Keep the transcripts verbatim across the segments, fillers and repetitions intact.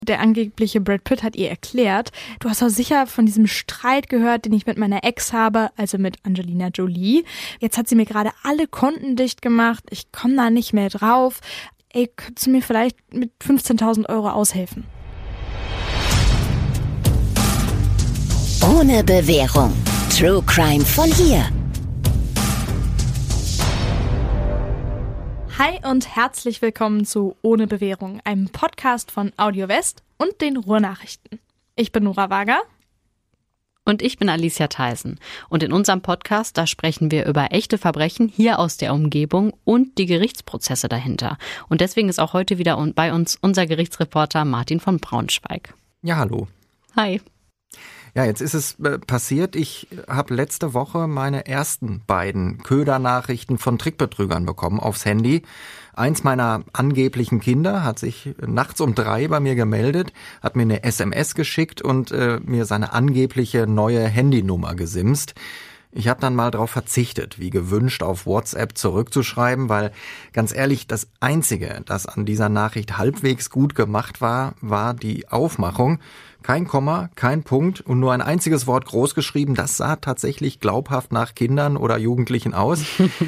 Der angebliche Brad Pitt hat ihr erklärt, du hast doch sicher von diesem Streit gehört, den ich mit meiner Ex habe, also mit Angelina Jolie. Jetzt hat sie mir gerade alle Konten dicht gemacht, ich komme da nicht mehr drauf. Ey, könntest du mir vielleicht mit fünfzehntausend Euro aushelfen? Ohne Bewährung. True Crime von hier. Hi und herzlich willkommen zu Ohne Bewährung, einem Podcast von Audio West und den Ruhrnachrichten. Ich bin Nora Wager. Und ich bin Alicia Theisen. Und in unserem Podcast, da sprechen wir über echte Verbrechen hier aus der Umgebung und die Gerichtsprozesse dahinter. Und deswegen ist auch heute wieder bei uns unser Gerichtsreporter Martin von Braunschweig. Ja, hallo. Hi. Ja, jetzt ist es äh, passiert, ich habe letzte Woche meine ersten beiden Ködernachrichten von Trickbetrügern bekommen aufs Handy. Eins meiner angeblichen Kinder hat sich nachts um drei bei mir gemeldet, hat mir eine S M S geschickt und äh, mir seine angebliche neue Handynummer gesimst. Ich habe dann mal darauf verzichtet, wie gewünscht auf WhatsApp zurückzuschreiben, weil ganz ehrlich, das Einzige, das an dieser Nachricht halbwegs gut gemacht war, war die Aufmachung. Kein Komma, kein Punkt und nur ein einziges Wort groß geschrieben. Das sah tatsächlich glaubhaft nach Kindern oder Jugendlichen aus.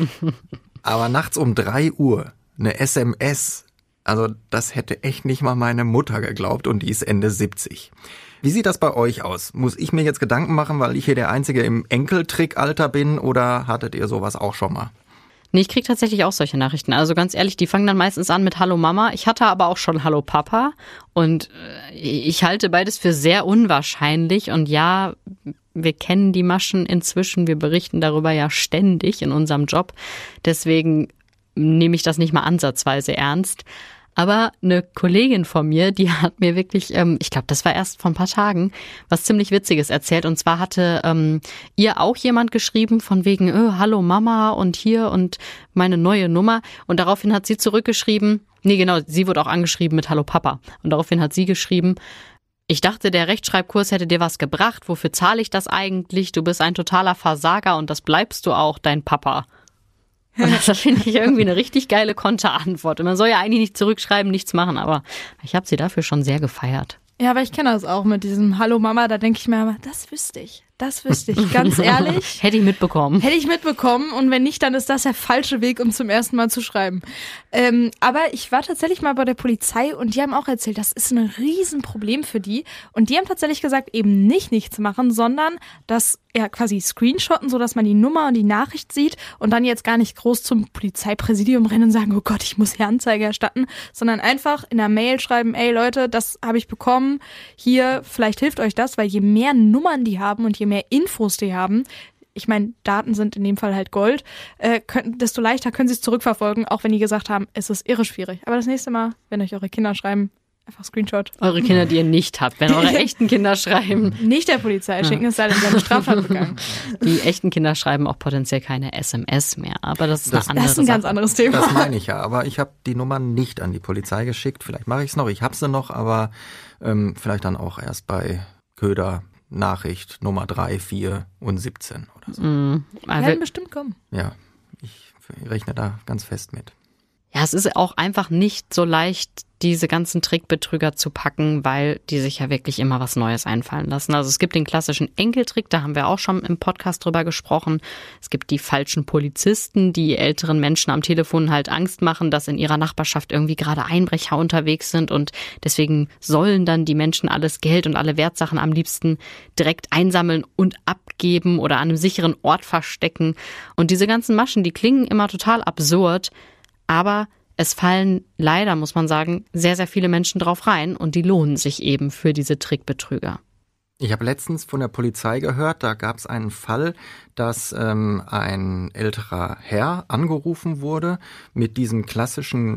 Aber nachts um drei Uhr eine S M S, also das hätte echt nicht mal meine Mutter geglaubt und die ist Ende siebzig. Wie sieht das bei euch aus? Muss ich mir jetzt Gedanken machen, weil ich hier der Einzige im Enkeltrickalter bin oder hattet ihr sowas auch schon mal? Nee, ich kriege tatsächlich auch solche Nachrichten. Also ganz ehrlich, die fangen dann meistens an mit Hallo Mama. Ich hatte aber auch schon Hallo Papa und ich halte beides für sehr unwahrscheinlich. Und ja, wir kennen die Maschen inzwischen. Wir berichten darüber ja ständig in unserem Job. Deswegen nehme ich das nicht mal ansatzweise ernst. Aber eine Kollegin von mir, die hat mir wirklich, ähm, ich glaube, das war erst vor ein paar Tagen, was ziemlich Witziges erzählt. Und zwar hatte ähm, ihr auch jemand geschrieben von wegen, oh, hallo Mama und hier und meine neue Nummer. Und daraufhin hat sie zurückgeschrieben, nee genau, sie wurde auch angeschrieben mit Hallo Papa. Und daraufhin hat sie geschrieben, ich dachte, der Rechtschreibkurs hätte dir was gebracht. Wofür zahle ich das eigentlich? Du bist ein totaler Versager und das bleibst du auch, dein Papa. Und das finde ich irgendwie eine richtig geile Konterantwort. Und man soll ja eigentlich nicht zurückschreiben, nichts machen, aber ich habe sie dafür schon sehr gefeiert. Ja, aber ich kenne das auch mit diesem Hallo Mama, da denke ich mir immer, das wüsste ich, das wüsste ich, ganz ehrlich. Hätte ich mitbekommen. Hätte ich mitbekommen und wenn nicht, dann ist das der falsche Weg, um zum ersten Mal zu schreiben. Ähm, aber ich war tatsächlich mal bei der Polizei und die haben auch erzählt, das ist ein Riesenproblem für die und die haben tatsächlich gesagt, eben nicht nichts machen, sondern das ja quasi screenshotten, sodass man die Nummer und die Nachricht sieht und dann jetzt gar nicht groß zum Polizeipräsidium rennen und sagen, oh Gott, ich muss hier Anzeige erstatten, sondern einfach in der Mail schreiben, ey Leute, das habe ich bekommen, hier, vielleicht hilft euch das, weil je mehr Nummern die haben und je mehr Infos die haben, ich meine, Daten sind in dem Fall halt Gold, äh, können, desto leichter können sie es zurückverfolgen, auch wenn die gesagt haben, es ist irre schwierig. Aber das nächste Mal, wenn euch eure Kinder schreiben, einfach Screenshot. Eure Kinder, die ihr nicht habt, wenn eure echten Kinder schreiben. Nicht der Polizei schicken, es sei denn, sie haben eine Straftat begangen. Die echten Kinder schreiben auch potenziell keine S M S mehr, aber das ist das, eine andere Das ist ein Sache. ganz anderes Thema. Das meine ich ja, aber ich habe die Nummer nicht an die Polizei geschickt. Vielleicht mache ich es noch, ich habe sie noch, aber ähm, vielleicht dann auch erst bei Köder Nachricht Nummer drei, vier und siebzehn oder so. Mm, werden bestimmt kommen. Ja, ich rechne da ganz fest mit. Ja, es ist auch einfach nicht so leicht, diese ganzen Trickbetrüger zu packen, weil die sich ja wirklich immer was Neues einfallen lassen. Also es gibt den klassischen Enkeltrick, da haben wir auch schon im Podcast drüber gesprochen. Es gibt die falschen Polizisten, die älteren Menschen am Telefon halt Angst machen, dass in ihrer Nachbarschaft irgendwie gerade Einbrecher unterwegs sind und deswegen sollen dann die Menschen alles Geld und alle Wertsachen am liebsten direkt einsammeln und abgeben oder an einem sicheren Ort verstecken. Und diese ganzen Maschen, die klingen immer total absurd, aber es fallen leider, muss man sagen, sehr, sehr viele Menschen drauf rein und die lohnen sich eben für diese Trickbetrüger. Ich habe letztens von der Polizei gehört, da gab es einen Fall, dass ähm, ein älterer Herr angerufen wurde mit diesem klassischen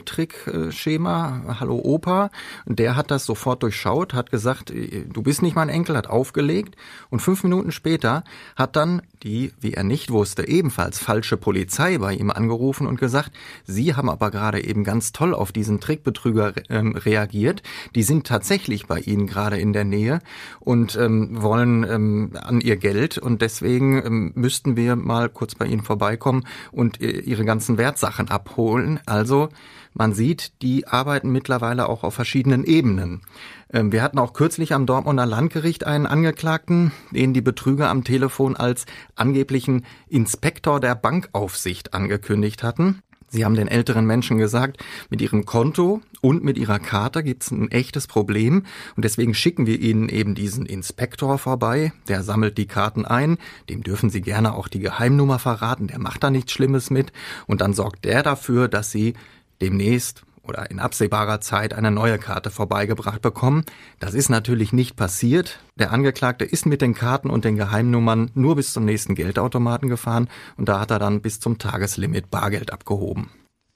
Enkeltrick-Schema, Hallo Opa. Und der hat das sofort durchschaut, hat gesagt, du bist nicht mein Enkel, hat aufgelegt. Und fünf Minuten später hat dann die, wie er nicht wusste, ebenfalls falsche Polizei bei ihm angerufen und gesagt, sie haben aber gerade eben ganz toll auf diesen Trickbetrüger ähm, reagiert. Die sind tatsächlich bei Ihnen gerade in der Nähe und ähm, wollen ähm, an ihr Geld und deswegen ähm, müssten wir mal kurz bei Ihnen vorbeikommen und äh, Ihre ganzen Wertsachen abholen. Also man sieht, die arbeiten mittlerweile auch auf verschiedenen Ebenen. Wir hatten auch kürzlich am Dortmunder Landgericht einen Angeklagten, den die Betrüger am Telefon als angeblichen Inspektor der Bankaufsicht angekündigt hatten. Sie haben den älteren Menschen gesagt, mit ihrem Konto und mit ihrer Karte gibt's ein echtes Problem und deswegen schicken wir Ihnen eben diesen Inspektor vorbei. Der sammelt die Karten ein, dem dürfen Sie gerne auch die Geheimnummer verraten, der macht da nichts Schlimmes mit und dann sorgt der dafür, dass Sie demnächst oder in absehbarer Zeit eine neue Karte vorbeigebracht bekommen. Das ist natürlich nicht passiert. Der Angeklagte ist mit den Karten und den Geheimnummern nur bis zum nächsten Geldautomaten gefahren und da hat er dann bis zum Tageslimit Bargeld abgehoben.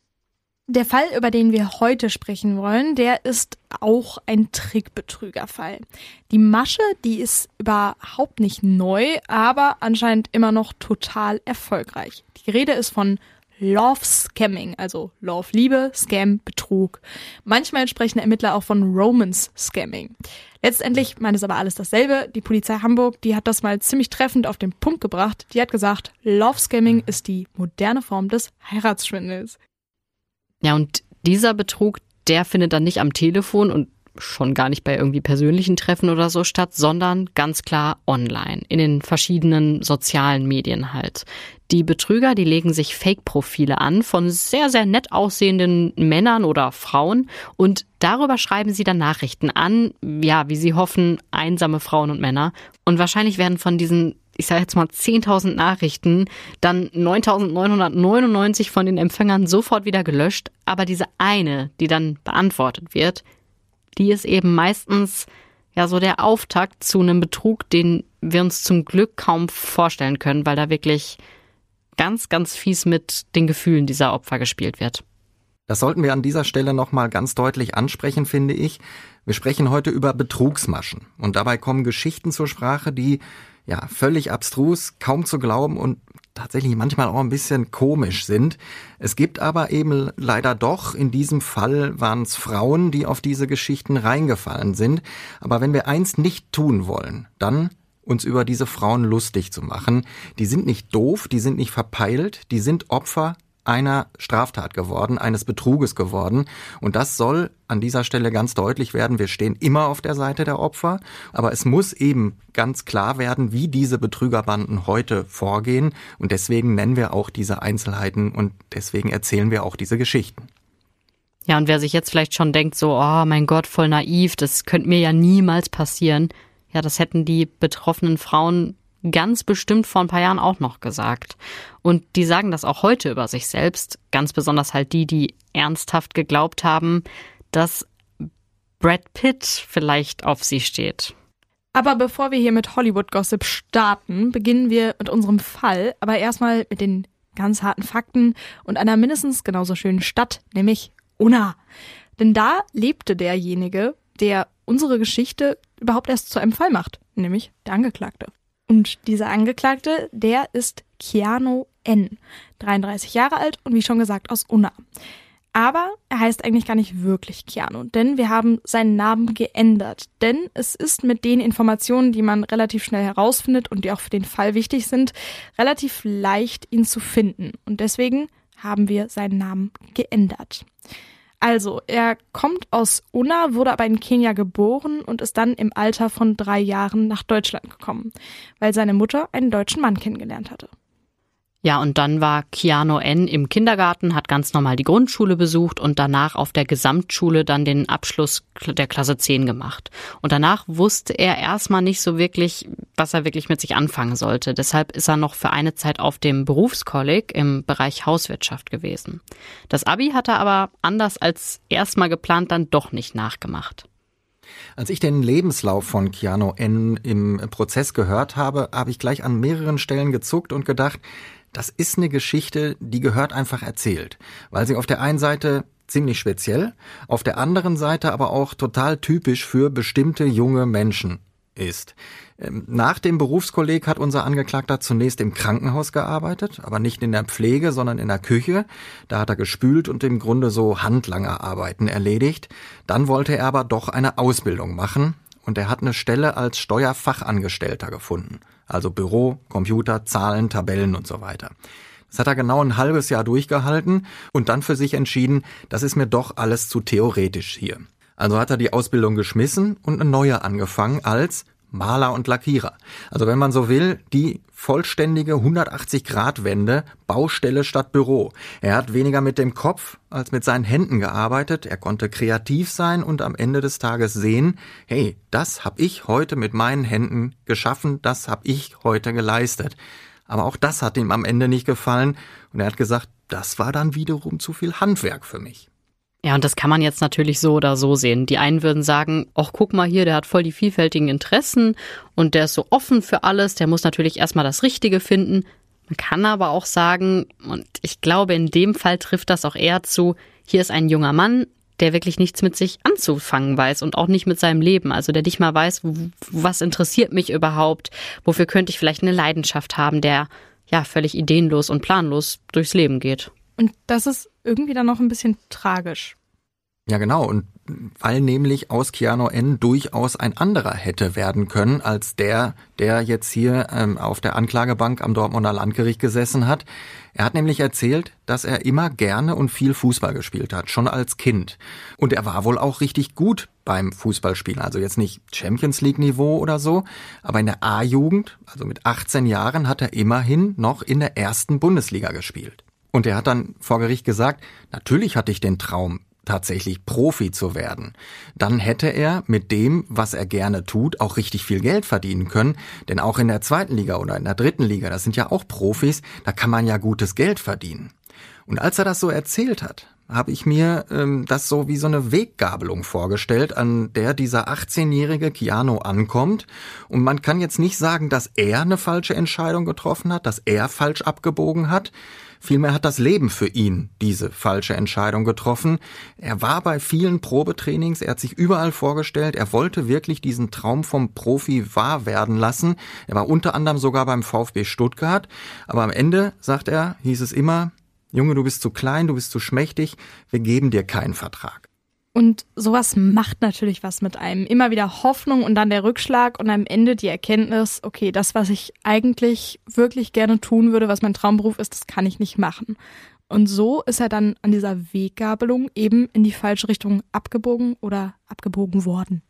Der Fall, über den wir heute sprechen wollen, der ist auch ein Trickbetrügerfall. Die Masche, die ist überhaupt nicht neu, aber anscheinend immer noch total erfolgreich. Die Rede ist von Love Scamming, also Love Liebe, Scam Betrug. Manchmal sprechen Ermittler auch von Romance Scamming. Letztendlich meint es aber alles dasselbe. Die Polizei Hamburg, die hat das mal ziemlich treffend auf den Punkt gebracht. Die hat gesagt, Love Scamming ist die moderne Form des Heiratsschwindels. Ja, und dieser Betrug, der findet dann nicht am Telefon und schon gar nicht bei irgendwie persönlichen Treffen oder so statt, sondern ganz klar online, in den verschiedenen sozialen Medien halt. Die Betrüger, die legen sich Fake-Profile an von sehr, sehr nett aussehenden Männern oder Frauen und darüber schreiben sie dann Nachrichten an, ja, wie sie hoffen, einsame Frauen und Männer. Und wahrscheinlich werden von diesen, ich sage jetzt mal zehntausend Nachrichten, dann neuntausendneunhundertneunundneunzig von den Empfängern sofort wieder gelöscht, aber diese eine, die dann beantwortet wird, die ist eben meistens ja so der Auftakt zu einem Betrug, den wir uns zum Glück kaum vorstellen können, weil da wirklich ganz, ganz fies mit den Gefühlen dieser Opfer gespielt wird. Das sollten wir an dieser Stelle nochmal ganz deutlich ansprechen, finde ich. Wir sprechen heute über Betrugsmaschen und dabei kommen Geschichten zur Sprache, die ja völlig abstrus, kaum zu glauben und tatsächlich manchmal auch ein bisschen komisch sind. Es gibt aber eben leider doch, in diesem Fall waren es Frauen, die auf diese Geschichten reingefallen sind. Aber wenn wir eins nicht tun wollen, dann uns über diese Frauen lustig zu machen. Die sind nicht doof, die sind nicht verpeilt, die sind Opfer einer Straftat geworden, eines Betruges geworden. Und das soll an dieser Stelle ganz deutlich werden. Wir stehen immer auf der Seite der Opfer. Aber es muss eben ganz klar werden, wie diese Betrügerbanden heute vorgehen. Und deswegen nennen wir auch diese Einzelheiten und deswegen erzählen wir auch diese Geschichten. Ja, und wer sich jetzt vielleicht schon denkt, so, oh mein Gott, voll naiv, das könnte mir ja niemals passieren. Ja, das hätten die betroffenen Frauen ganz bestimmt vor ein paar Jahren auch noch gesagt. Und die sagen das auch heute über sich selbst, ganz besonders halt die, die ernsthaft geglaubt haben, dass Brad Pitt vielleicht auf sie steht. Aber bevor wir hier mit Hollywood-Gossip starten, beginnen wir mit unserem Fall, aber erstmal mit den ganz harten Fakten und einer mindestens genauso schönen Stadt, nämlich Unna. Denn da lebte derjenige, der unsere Geschichte überhaupt erst zu einem Fall macht, nämlich der Angeklagte. Und dieser Angeklagte, der ist Keanu N., dreiunddreißig Jahre alt und wie schon gesagt aus Unna. Aber er heißt eigentlich gar nicht wirklich Keanu, denn wir haben seinen Namen geändert. Denn es ist mit den Informationen, die man relativ schnell herausfindet und die auch für den Fall wichtig sind, relativ leicht, ihn zu finden. Und deswegen haben wir seinen Namen geändert. Also, er kommt aus Unna, wurde aber in Kenia geboren und ist dann im Alter von drei Jahren nach Deutschland gekommen, weil seine Mutter einen deutschen Mann kennengelernt hatte. Ja, und dann war Keanu N. im Kindergarten, hat ganz normal die Grundschule besucht und danach auf der Gesamtschule dann den Abschluss der Klasse zehn gemacht. Und danach wusste er erstmal nicht so wirklich, was er wirklich mit sich anfangen sollte. Deshalb ist er noch für eine Zeit auf dem Berufskolleg im Bereich Hauswirtschaft gewesen. Das Abi hat er aber anders als erstmal geplant dann doch nicht nachgemacht. Als ich den Lebenslauf von Keanu N. im Prozess gehört habe, habe ich gleich an mehreren Stellen gezuckt und gedacht, das ist eine Geschichte, die gehört einfach erzählt, weil sie auf der einen Seite ziemlich speziell, auf der anderen Seite aber auch total typisch für bestimmte junge Menschen ist. Nach dem Berufskolleg hat unser Angeklagter zunächst im Krankenhaus gearbeitet, aber nicht in der Pflege, sondern in der Küche. Da hat er gespült und im Grunde so Handlangerarbeiten erledigt. Dann wollte er aber doch eine Ausbildung machen und er hat eine Stelle als Steuerfachangestellter gefunden. Also Büro, Computer, Zahlen, Tabellen und so weiter. Das hat er genau ein halbes Jahr durchgehalten und dann für sich entschieden, das ist mir doch alles zu theoretisch hier. Also hat er die Ausbildung geschmissen und eine neue angefangen als Maler und Lackierer. Also wenn man so will, die vollständige hundertachtzig-Grad-Wende, Baustelle statt Büro. Er hat weniger mit dem Kopf als mit seinen Händen gearbeitet. Er konnte kreativ sein und am Ende des Tages sehen, hey, das habe ich heute mit meinen Händen geschaffen, das habe ich heute geleistet. Aber auch das hat ihm am Ende nicht gefallen und er hat gesagt, das war dann wiederum zu viel Handwerk für mich. Ja, und das kann man jetzt natürlich so oder so sehen. Die einen würden sagen, ach, guck mal hier, der hat voll die vielfältigen Interessen und der ist so offen für alles, der muss natürlich erstmal das Richtige finden. Man kann aber auch sagen, und ich glaube, in dem Fall trifft das auch eher zu, hier ist ein junger Mann, der wirklich nichts mit sich anzufangen weiß und auch nicht mit seinem Leben. Also der nicht mal weiß, was interessiert mich überhaupt, wofür könnte ich vielleicht eine Leidenschaft haben, der ja völlig ideenlos und planlos durchs Leben geht. Und das ist irgendwie dann noch ein bisschen tragisch. Ja, genau. Und weil nämlich aus Keanu N. durchaus ein anderer hätte werden können, als der, der jetzt hier ähm, auf der Anklagebank am Dortmunder Landgericht gesessen hat. Er hat nämlich erzählt, dass er immer gerne und viel Fußball gespielt hat, schon als Kind. Und er war wohl auch richtig gut beim Fußballspielen. Also jetzt nicht Champions League Niveau oder so, aber in der A-Jugend, also mit achtzehn Jahren, hat er immerhin noch in der ersten Bundesliga gespielt. Und er hat dann vor Gericht gesagt, natürlich hatte ich den Traum, tatsächlich Profi zu werden. Dann hätte er mit dem, was er gerne tut, auch richtig viel Geld verdienen können. Denn auch in der zweiten Liga oder in der dritten Liga, das sind ja auch Profis, da kann man ja gutes Geld verdienen. Und als er das so erzählt hat, habe ich mir ähm, das so wie so eine Weggabelung vorgestellt, an der dieser achtzehnjährige Keanu ankommt. Und man kann jetzt nicht sagen, dass er eine falsche Entscheidung getroffen hat, dass er falsch abgebogen hat. Vielmehr hat das Leben für ihn diese falsche Entscheidung getroffen. Er war bei vielen Probetrainings, er hat sich überall vorgestellt, er wollte wirklich diesen Traum vom Profi wahr werden lassen. Er war unter anderem sogar beim VfB Stuttgart. Aber am Ende, sagt er, hieß es immer, Junge, du bist zu klein, du bist zu schmächtig, wir geben dir keinen Vertrag. Und sowas macht natürlich was mit einem. Immer wieder Hoffnung und dann der Rückschlag und am Ende die Erkenntnis, okay, das, was ich eigentlich wirklich gerne tun würde, was mein Traumberuf ist, das kann ich nicht machen. Und so ist er dann an dieser Weggabelung eben in die falsche Richtung abgebogen oder abgebogen worden.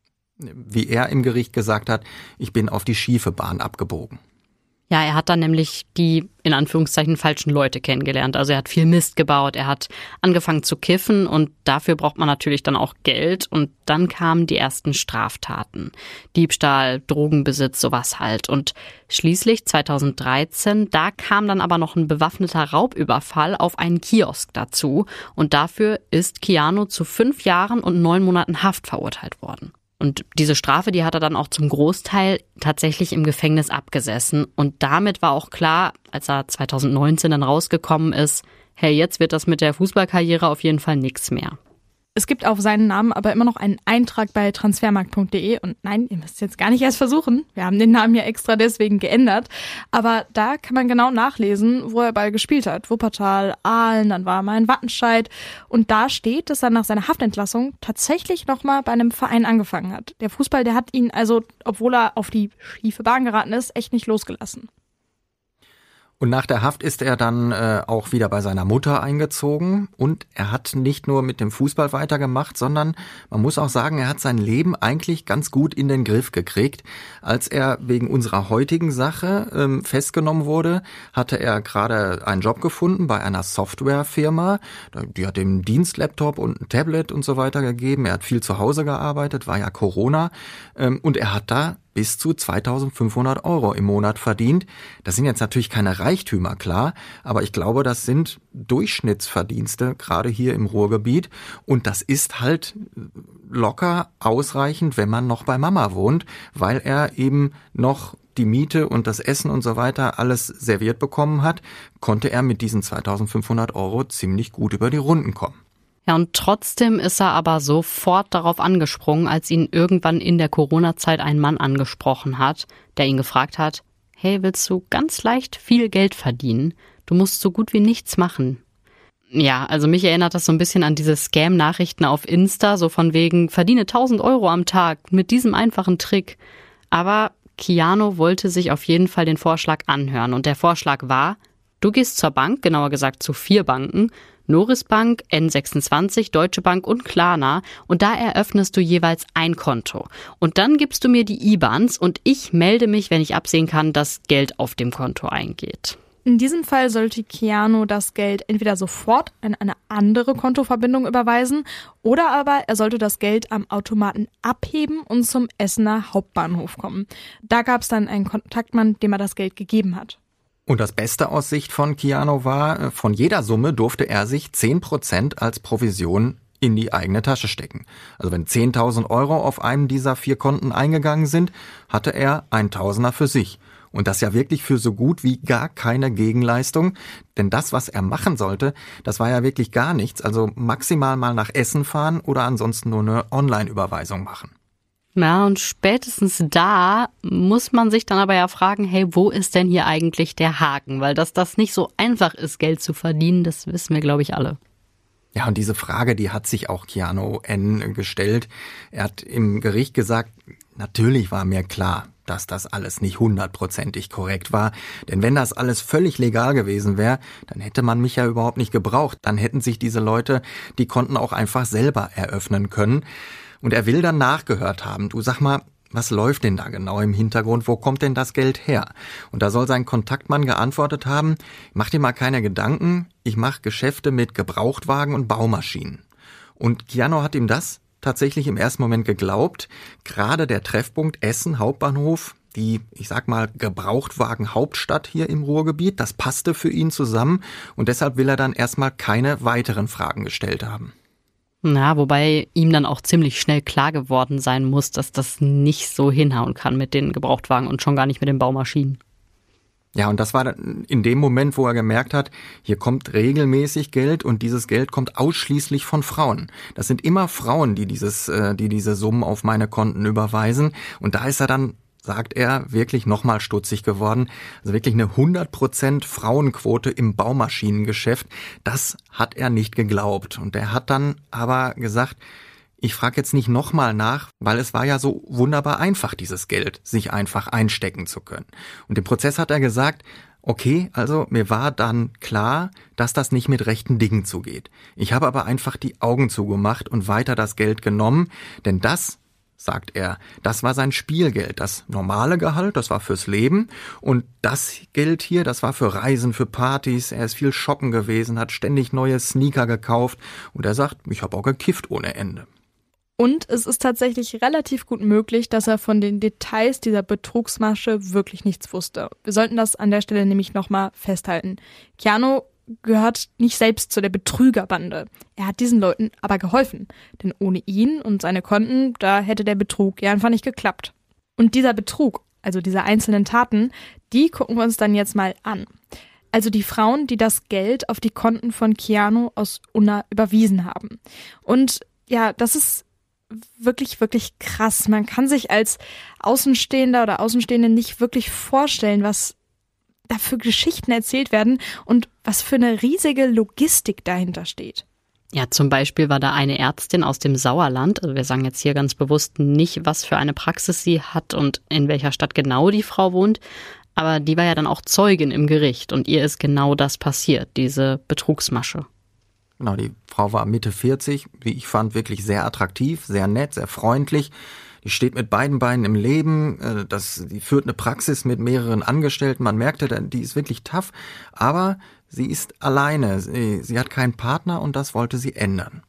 Wie er im Gericht gesagt hat, ich bin auf die schiefe Bahn abgebogen. Ja, er hat dann nämlich die, in Anführungszeichen, falschen Leute kennengelernt. Also er hat viel Mist gebaut, er hat angefangen zu kiffen und dafür braucht man natürlich dann auch Geld. Und dann kamen die ersten Straftaten. Diebstahl, Drogenbesitz, sowas halt. Und schließlich zweitausenddreizehn, da kam dann aber noch ein bewaffneter Raubüberfall auf einen Kiosk dazu. Und dafür ist Keanu zu fünf Jahren und neun Monaten Haft verurteilt worden. Und diese Strafe, die hat er dann auch zum Großteil tatsächlich im Gefängnis abgesessen. Und damit war auch klar, als er zweitausendneunzehn dann rausgekommen ist, hey, jetzt wird das mit der Fußballkarriere auf jeden Fall nichts mehr. Es gibt auf seinen Namen aber immer noch einen Eintrag bei transfermarkt punkt de und nein, ihr müsst jetzt gar nicht erst versuchen. Wir haben den Namen ja extra deswegen geändert. Aber da kann man genau nachlesen, wo er bald gespielt hat. Wuppertal, Aalen, dann war er mal in Wattenscheid. Und da steht, dass er nach seiner Haftentlassung tatsächlich nochmal bei einem Verein angefangen hat. Der Fußball, der hat ihn also, obwohl er auf die schiefe Bahn geraten ist, echt nicht losgelassen. Und nach der Haft ist er dann äh, auch wieder bei seiner Mutter eingezogen und er hat nicht nur mit dem Fußball weitergemacht, sondern man muss auch sagen, er hat sein Leben eigentlich ganz gut in den Griff gekriegt. Als er wegen unserer heutigen Sache ähm, festgenommen wurde, hatte er gerade einen Job gefunden bei einer Softwarefirma. Die hat ihm einen Dienstlaptop und ein Tablet und so weiter gegeben. Er hat viel zu Hause gearbeitet, war ja Corona ähm, und er hat da bis zu zweitausendfünfhundert Euro im Monat verdient. Das sind jetzt natürlich keine Reichtümer, klar, aber ich glaube, das sind Durchschnittsverdienste, gerade hier im Ruhrgebiet. Und das ist halt locker ausreichend, wenn man noch bei Mama wohnt, weil er eben noch die Miete und das Essen und so weiter alles serviert bekommen hat, konnte er mit diesen zweitausendfünfhundert Euro ziemlich gut über die Runden kommen. Ja, und trotzdem ist er aber sofort darauf angesprungen, als ihn irgendwann in der Corona-Zeit ein Mann angesprochen hat, der ihn gefragt hat, hey, willst du ganz leicht viel Geld verdienen? Du musst so gut wie nichts machen. Ja, also mich erinnert das so ein bisschen an diese Scam-Nachrichten auf Insta, so von wegen, verdiene tausend Euro am Tag mit diesem einfachen Trick. Aber Keanu wollte sich auf jeden Fall den Vorschlag anhören. Und der Vorschlag war, du gehst zur Bank, genauer gesagt zu vier Banken, Noris Bank, N sechsundzwanzig, Deutsche Bank und Klarna, und da eröffnest du jeweils ein Konto. Und dann gibst du mir die I B A Ns und ich melde mich, wenn ich absehen kann, dass Geld auf dem Konto eingeht. In diesem Fall sollte Keanu das Geld entweder sofort an eine andere Kontoverbindung überweisen oder aber er sollte das Geld am Automaten abheben und zum Essener Hauptbahnhof kommen. Da gab es dann einen Kontaktmann, dem er das Geld gegeben hat. Und das Beste aus Sicht von Keanu war, von jeder Summe durfte er sich zehn Prozent als Provision in die eigene Tasche stecken. Also wenn zehntausend Euro auf einem dieser vier Konten eingegangen sind, hatte er ein Tausender für sich. Und das ja wirklich für so gut wie gar keine Gegenleistung. Denn das, was er machen sollte, das war ja wirklich gar nichts. Also maximal mal nach Essen fahren oder ansonsten nur eine Online-Überweisung machen. Ja, und spätestens da muss man sich dann aber ja fragen, hey, wo ist denn hier eigentlich der Haken? Weil dass das nicht so einfach ist, Geld zu verdienen, das wissen wir, glaube ich, alle. Ja, und diese Frage, die hat sich auch Keanu N. gestellt. Er hat im Gericht gesagt, natürlich war mir klar, dass das alles nicht hundertprozentig korrekt war. Denn wenn das alles völlig legal gewesen wäre, dann hätte man mich ja überhaupt nicht gebraucht. Dann hätten sich diese Leute die Konten auch einfach selber eröffnen können. Und er will dann nachgehört haben. Du, sag mal, was läuft denn da genau im Hintergrund? Wo kommt denn das Geld her? Und da soll sein Kontaktmann geantwortet haben, mach dir mal keine Gedanken, ich mache Geschäfte mit Gebrauchtwagen und Baumaschinen. Und Keanu hat ihm das tatsächlich im ersten Moment geglaubt. Gerade der Treffpunkt Essen Hauptbahnhof, die, ich sag mal, Gebrauchtwagen-Hauptstadt hier im Ruhrgebiet, das passte für ihn zusammen und deshalb will er dann erstmal keine weiteren Fragen gestellt haben. Na, wobei ihm dann auch ziemlich schnell klar geworden sein muss, dass das nicht so hinhauen kann mit den Gebrauchtwagen und schon gar nicht mit den Baumaschinen. Ja, und das war in dem Moment, wo er gemerkt hat, hier kommt regelmäßig Geld und dieses Geld kommt ausschließlich von Frauen. Das sind immer Frauen, die dieses, die diese Summen auf meine Konten überweisen. Und da ist er dann, sagt er, wirklich nochmal stutzig geworden. Also wirklich eine hundert Prozent Frauenquote im Baumaschinengeschäft. Das hat er nicht geglaubt. Und er hat dann aber gesagt, ich frage jetzt nicht nochmal nach, weil es war ja so wunderbar einfach, dieses Geld sich einfach einstecken zu können. Und im Prozess hat er gesagt, okay, also mir war dann klar, dass das nicht mit rechten Dingen zugeht. Ich habe aber einfach die Augen zugemacht und weiter das Geld genommen, denn das, sagt er, das war sein Spielgeld. Das normale Gehalt, das war fürs Leben und das Geld hier, das war für Reisen, für Partys. Er ist viel shoppen gewesen, hat ständig neue Sneaker gekauft und er sagt, ich habe auch gekifft ohne Ende. Und es ist tatsächlich relativ gut möglich, dass er von den Details dieser Betrugsmasche wirklich nichts wusste. Wir sollten das an der Stelle nämlich nochmal festhalten. Keanu gehört nicht selbst zu der Betrügerbande. Er hat diesen Leuten aber geholfen. Denn ohne ihn und seine Konten, da hätte der Betrug ja einfach nicht geklappt. Und dieser Betrug, also diese einzelnen Taten, die gucken wir uns dann jetzt mal an. Also die Frauen, die das Geld auf die Konten von Keanu aus Unna überwiesen haben. Und ja, das ist wirklich, wirklich krass. Man kann sich als Außenstehender oder Außenstehende nicht wirklich vorstellen, was da für Geschichten erzählt werden und was für eine riesige Logistik dahinter steht. Ja, zum Beispiel war da eine Ärztin aus dem Sauerland, also wir sagen jetzt hier ganz bewusst nicht, was für eine Praxis sie hat und in welcher Stadt genau die Frau wohnt, aber die war ja dann auch Zeugin im Gericht und ihr ist genau das passiert, diese Betrugsmasche. Genau, die Frau war Mitte vierzig, wie ich fand, wirklich sehr attraktiv, sehr nett, sehr freundlich. Die steht mit beiden Beinen im Leben, das, die führt eine Praxis mit mehreren Angestellten. Man merkte, die ist wirklich tough, aber sie ist alleine. Sie, sie hat keinen Partner und das wollte sie ändern.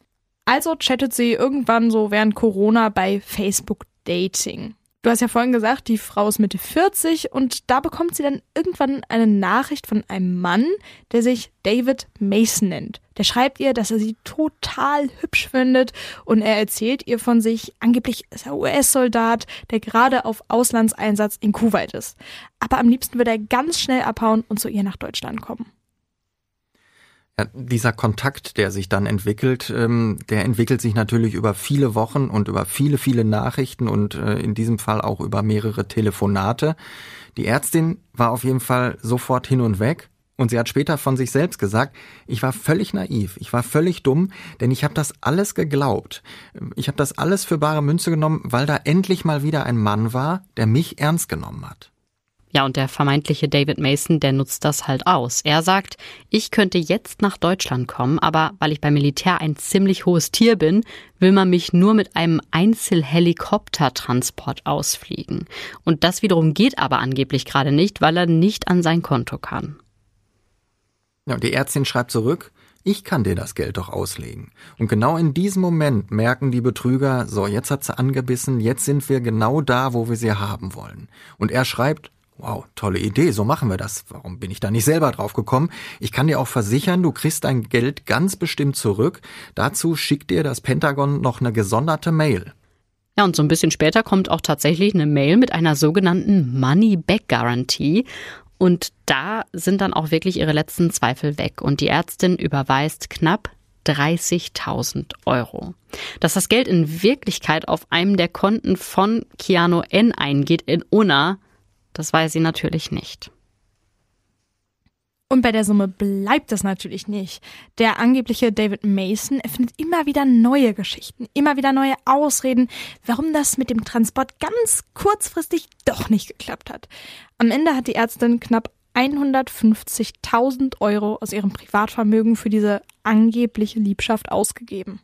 Also chattet sie irgendwann so während Corona bei Facebook Dating. Du hast ja vorhin gesagt, die Frau ist Mitte vierzig und da bekommt sie dann irgendwann eine Nachricht von einem Mann, der sich David Mason nennt. Der schreibt ihr, dass er sie total hübsch findet und er erzählt ihr von sich, angeblich ist er U S-Soldat, der gerade auf Auslandseinsatz in Kuwait ist. Aber am liebsten würde er ganz schnell abhauen und zu ihr nach Deutschland kommen. Ja, dieser Kontakt, der sich dann entwickelt, ähm, der entwickelt sich natürlich über viele Wochen und über viele, viele Nachrichten und äh, in diesem Fall auch über mehrere Telefonate. Die Ärztin war auf jeden Fall sofort hin und weg und sie hat später von sich selbst gesagt, ich war völlig naiv, ich war völlig dumm, denn ich habe das alles geglaubt. Ich habe das alles für bare Münze genommen, weil da endlich mal wieder ein Mann war, der mich ernst genommen hat. Ja, und der vermeintliche David Mason, der nutzt das halt aus. Er sagt, ich könnte jetzt nach Deutschland kommen, aber weil ich beim Militär ein ziemlich hohes Tier bin, will man mich nur mit einem Einzelhelikoptertransport ausfliegen. Und das wiederum geht aber angeblich gerade nicht, weil er nicht an sein Konto kann. Ja, und die Ärztin schreibt zurück, ich kann dir das Geld doch auslegen. Und genau in diesem Moment merken die Betrüger, so, jetzt hat sie angebissen, jetzt sind wir genau da, wo wir sie haben wollen. Und er schreibt, wow, tolle Idee, so machen wir das. Warum bin ich da nicht selber drauf gekommen? Ich kann dir auch versichern, du kriegst dein Geld ganz bestimmt zurück. Dazu schickt dir das Pentagon noch eine gesonderte Mail. Ja, und so ein bisschen später kommt auch tatsächlich eine Mail mit einer sogenannten Money-Back-Guarantee. Und da sind dann auch wirklich ihre letzten Zweifel weg. Und die Ärztin überweist knapp dreißigtausend Euro. Dass das Geld in Wirklichkeit auf einem der Konten von Keanu N. eingeht in Unna, das weiß sie natürlich nicht. Und bei der Summe bleibt es natürlich nicht. Der angebliche David Mason erfindet immer wieder neue Geschichten, immer wieder neue Ausreden, warum das mit dem Transport ganz kurzfristig doch nicht geklappt hat. Am Ende hat die Ärztin knapp hundertfünfzigtausend Euro aus ihrem Privatvermögen für diese angebliche Liebschaft ausgegeben.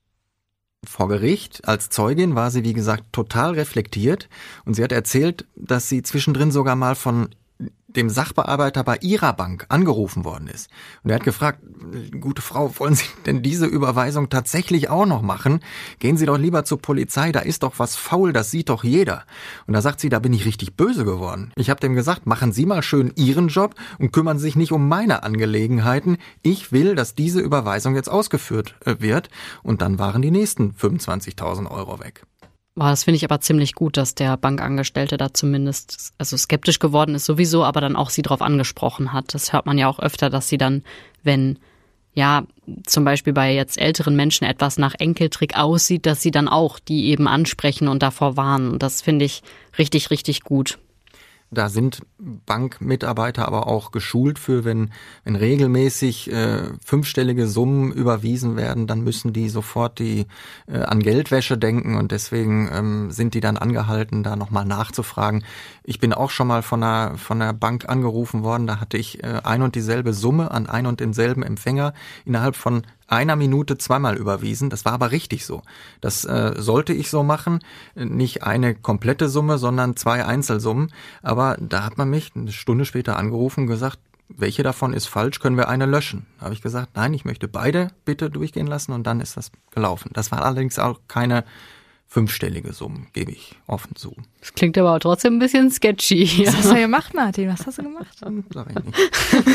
Vor Gericht als Zeugin war sie, wie gesagt, total reflektiert und sie hat erzählt, dass sie zwischendrin sogar mal von dem Sachbearbeiter bei ihrer Bank angerufen worden ist. Und er hat gefragt, gute Frau, wollen Sie denn diese Überweisung tatsächlich auch noch machen? Gehen Sie doch lieber zur Polizei, da ist doch was faul, das sieht doch jeder. Und da sagt sie, da bin ich richtig böse geworden. Ich habe dem gesagt, machen Sie mal schön Ihren Job und kümmern sich nicht um meine Angelegenheiten. Ich will, dass diese Überweisung jetzt ausgeführt wird. Und dann waren die nächsten fünfundzwanzigtausend Euro weg. Boah, das finde ich aber ziemlich gut, dass der Bankangestellte da zumindest also skeptisch geworden ist sowieso, aber dann auch sie drauf angesprochen hat. Das hört man ja auch öfter, dass sie dann, wenn ja zum Beispiel bei jetzt älteren Menschen etwas nach Enkeltrick aussieht, dass sie dann auch die eben ansprechen und davor warnen. Das finde ich richtig, richtig gut. Da sind Bankmitarbeiter aber auch geschult für, wenn, wenn regelmäßig äh, fünfstellige Summen überwiesen werden, dann müssen die sofort die äh, an Geldwäsche denken und deswegen ähm, sind die dann angehalten, da nochmal nachzufragen. Ich bin auch schon mal von einer, von einer Bank angerufen worden, da hatte ich äh, ein und dieselbe Summe an ein und denselben Empfänger innerhalb von einer Minute zweimal überwiesen. Das war aber richtig so. Das äh, sollte ich so machen. Nicht eine komplette Summe, sondern zwei Einzelsummen. Aber da hat man mich eine Stunde später angerufen und gesagt, welche davon ist falsch, können wir eine löschen. Da habe ich gesagt, nein, ich möchte beide bitte durchgehen lassen und dann ist das gelaufen. Das war allerdings auch keine fünfstellige Summe, gebe ich offen zu. Das klingt aber auch trotzdem ein bisschen sketchy. Was hast du gemacht, Martin? Was hast du gemacht? Sag ich nicht.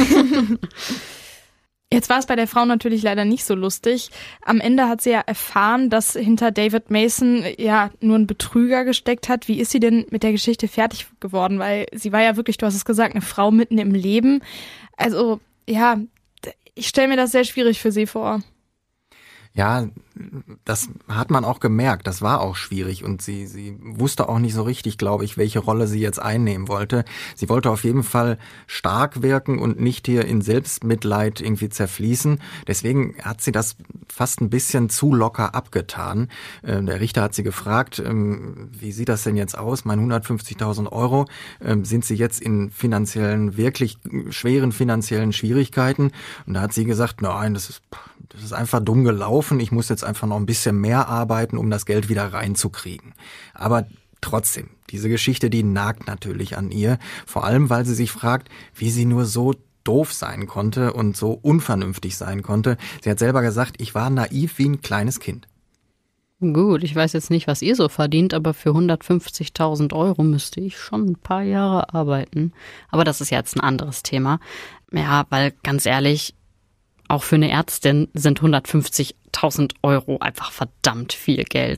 Jetzt war es bei der Frau natürlich leider nicht so lustig. Am Ende hat sie ja erfahren, dass hinter David Mason ja nur ein Betrüger gesteckt hat. Wie ist sie denn mit der Geschichte fertig geworden? Weil sie war ja wirklich, du hast es gesagt, eine Frau mitten im Leben. Also ja, ich stelle mir das sehr schwierig für sie vor. Ja, das hat man auch gemerkt. Das war auch schwierig und sie sie wusste auch nicht so richtig, glaube ich, welche Rolle sie jetzt einnehmen wollte. Sie wollte auf jeden Fall stark wirken und nicht hier in Selbstmitleid irgendwie zerfließen. Deswegen hat sie das fast ein bisschen zu locker abgetan. Der Richter hat sie gefragt, wie sieht das denn jetzt aus? Meine hundertfünfzigtausend Euro, sind sie jetzt in finanziellen, wirklich schweren finanziellen Schwierigkeiten? Und da hat sie gesagt, nein, das ist, das ist einfach dumm gelaufen. Ich muss jetzt einfach noch ein bisschen mehr arbeiten, um das Geld wieder reinzukriegen. Aber trotzdem, diese Geschichte, die nagt natürlich an ihr. Vor allem, weil sie sich fragt, wie sie nur so doof sein konnte und so unvernünftig sein konnte. Sie hat selber gesagt, ich war naiv wie ein kleines Kind. Gut, ich weiß jetzt nicht, was ihr so verdient, aber für hundertfünfzigtausend Euro müsste ich schon ein paar Jahre arbeiten. Aber das ist jetzt ein anderes Thema. Ja, weil ganz ehrlich, auch für eine Ärztin sind hundertfünfzigtausend Euro einfach verdammt viel Geld.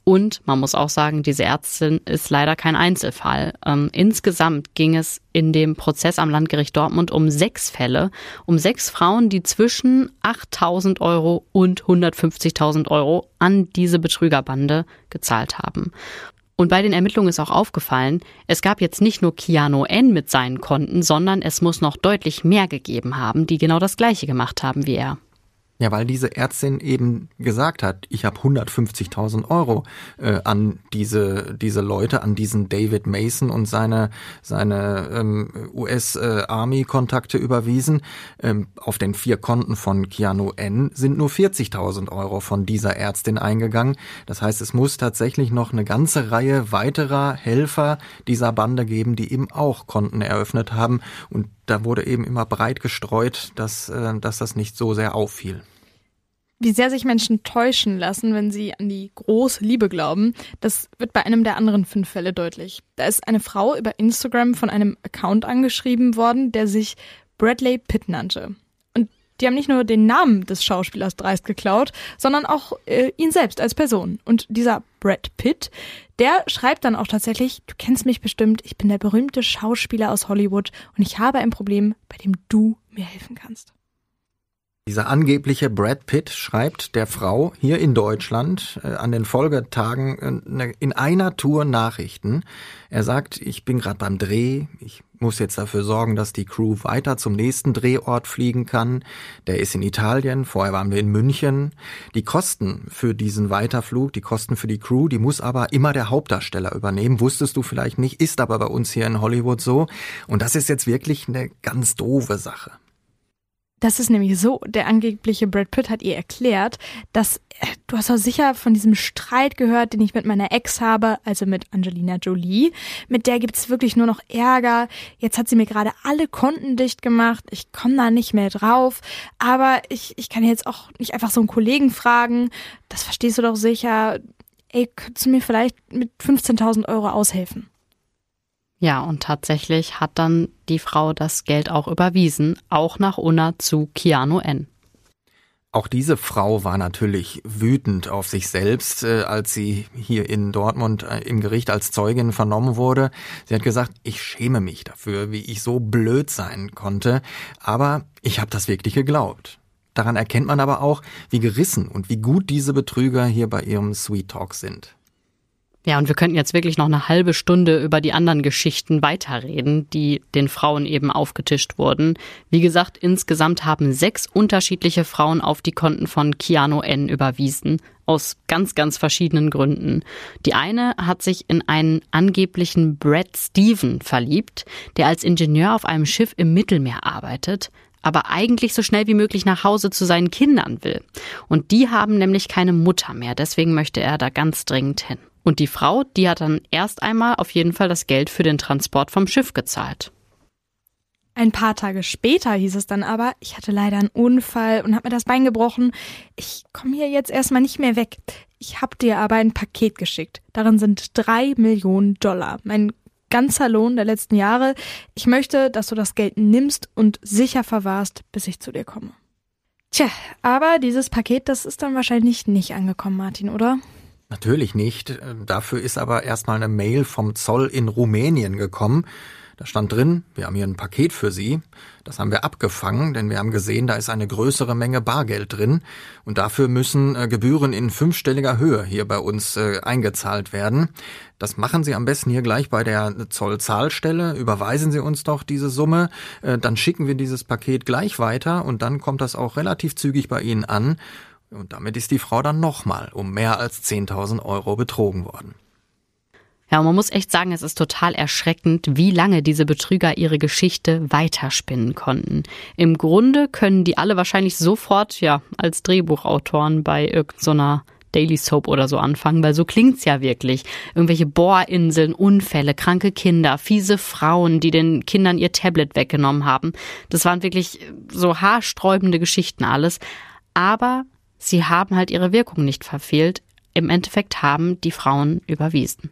Und man muss auch sagen, diese Ärztin ist leider kein Einzelfall. Ähm, insgesamt ging es in dem Prozess am Landgericht Dortmund um sechs Fälle, um sechs Frauen, die zwischen achttausend Euro und hundertfünfzigtausend Euro an diese Betrügerbande gezahlt haben. Und bei den Ermittlungen ist auch aufgefallen, es gab jetzt nicht nur Keanu N. mit seinen Konten, sondern es muss noch deutlich mehr gegeben haben, die genau das Gleiche gemacht haben wie er. Ja, weil diese Ärztin eben gesagt hat, ich habe hundertfünfzigtausend Euro äh, an diese diese Leute, an diesen David Mason und seine seine ähm, U S-Army-Kontakte überwiesen. Ähm, auf den vier Konten von Keanu N. sind nur vierzigtausend Euro von dieser Ärztin eingegangen. Das heißt, es muss tatsächlich noch eine ganze Reihe weiterer Helfer dieser Bande geben, die eben auch Konten eröffnet haben. Und da wurde eben immer breit gestreut, dass, dass das nicht so sehr auffiel. Wie sehr sich Menschen täuschen lassen, wenn sie an die große Liebe glauben, das wird bei einem der anderen fünf Fälle deutlich. Da ist eine Frau über Instagram von einem Account angeschrieben worden, der sich Bradley Pitt nannte. Und die haben nicht nur den Namen des Schauspielers dreist geklaut, sondern auch äh, ihn selbst als Person. Und dieser Brad Pitt, der schreibt dann auch tatsächlich, du kennst mich bestimmt, ich bin der berühmte Schauspieler aus Hollywood und ich habe ein Problem, bei dem du mir helfen kannst. Dieser angebliche Brad Pitt schreibt der Frau hier in Deutschland äh, an den Folgetagen äh, in einer Tour Nachrichten. Er sagt, ich bin gerade beim Dreh, ich muss jetzt dafür sorgen, dass die Crew weiter zum nächsten Drehort fliegen kann. Der ist in Italien, vorher waren wir in München. Die Kosten für diesen Weiterflug, die Kosten für die Crew, die muss aber immer der Hauptdarsteller übernehmen. Wusstest du vielleicht nicht, ist aber bei uns hier in Hollywood so. Und das ist jetzt wirklich eine ganz doofe Sache. Das ist nämlich so, der angebliche Brad Pitt hat ihr erklärt, dass, du hast doch sicher von diesem Streit gehört, den ich mit meiner Ex habe, also mit Angelina Jolie. Mit der gibt's wirklich nur noch Ärger. Jetzt hat sie mir gerade alle Konten dicht gemacht. Ich komme da nicht mehr drauf. Aber ich, ich kann jetzt auch nicht einfach so einen Kollegen fragen. Das verstehst du doch sicher. Ey, könntest du mir vielleicht mit fünfzehntausend Euro aushelfen? Ja, und tatsächlich hat dann die Frau das Geld auch überwiesen, auch nach Unna zu Keanu N. Auch diese Frau war natürlich wütend auf sich selbst, äh, als sie hier in Dortmund äh, im Gericht als Zeugin vernommen wurde. Sie hat gesagt, ich schäme mich dafür, wie ich so blöd sein konnte, aber ich habe das wirklich geglaubt. Daran erkennt man aber auch, wie gerissen und wie gut diese Betrüger hier bei ihrem Sweet Talk sind. Ja, und wir könnten jetzt wirklich noch eine halbe Stunde über die anderen Geschichten weiterreden, die den Frauen eben aufgetischt wurden. Wie gesagt, insgesamt haben sechs unterschiedliche Frauen auf die Konten von Keanu N. überwiesen, aus ganz, ganz verschiedenen Gründen. Die eine hat sich in einen angeblichen Brad Steven verliebt, der als Ingenieur auf einem Schiff im Mittelmeer arbeitet, aber eigentlich so schnell wie möglich nach Hause zu seinen Kindern will. Und die haben nämlich keine Mutter mehr, deswegen möchte er da ganz dringend hin. Und die Frau, die hat dann erst einmal auf jeden Fall das Geld für den Transport vom Schiff gezahlt. Ein paar Tage später hieß es dann aber, ich hatte leider einen Unfall und habe mir das Bein gebrochen. Ich komme hier jetzt erstmal nicht mehr weg. Ich habe dir aber ein Paket geschickt. Darin sind drei Millionen Dollar. Mein ganzer Lohn der letzten Jahre. Ich möchte, dass du das Geld nimmst und sicher verwahrst, bis ich zu dir komme. Tja, aber dieses Paket, das ist dann wahrscheinlich nicht angekommen, Martin, oder? Natürlich nicht. Dafür ist aber erstmal eine Mail vom Zoll in Rumänien gekommen. Da stand drin, wir haben hier ein Paket für Sie. Das haben wir abgefangen, denn wir haben gesehen, da ist eine größere Menge Bargeld drin. Und dafür müssen äh, Gebühren in fünfstelliger Höhe hier bei uns äh, eingezahlt werden. Das machen Sie am besten hier gleich bei der Zollzahlstelle. Überweisen Sie uns doch diese Summe. Äh, dann schicken wir dieses Paket gleich weiter und dann kommt das auch relativ zügig bei Ihnen an. Und damit ist die Frau dann nochmal um mehr als zehntausend Euro betrogen worden. Ja, und man muss echt sagen, es ist total erschreckend, wie lange diese Betrüger ihre Geschichte weiterspinnen konnten. Im Grunde können die alle wahrscheinlich sofort ja als Drehbuchautoren bei irgendeiner Daily Soap oder so anfangen, weil so klingt's ja wirklich. Irgendwelche Bohrinseln, Unfälle, kranke Kinder, fiese Frauen, die den Kindern ihr Tablet weggenommen haben. Das waren wirklich so haarsträubende Geschichten alles. Aber sie haben halt ihre Wirkung nicht verfehlt. Im Endeffekt haben die Frauen überwiesen.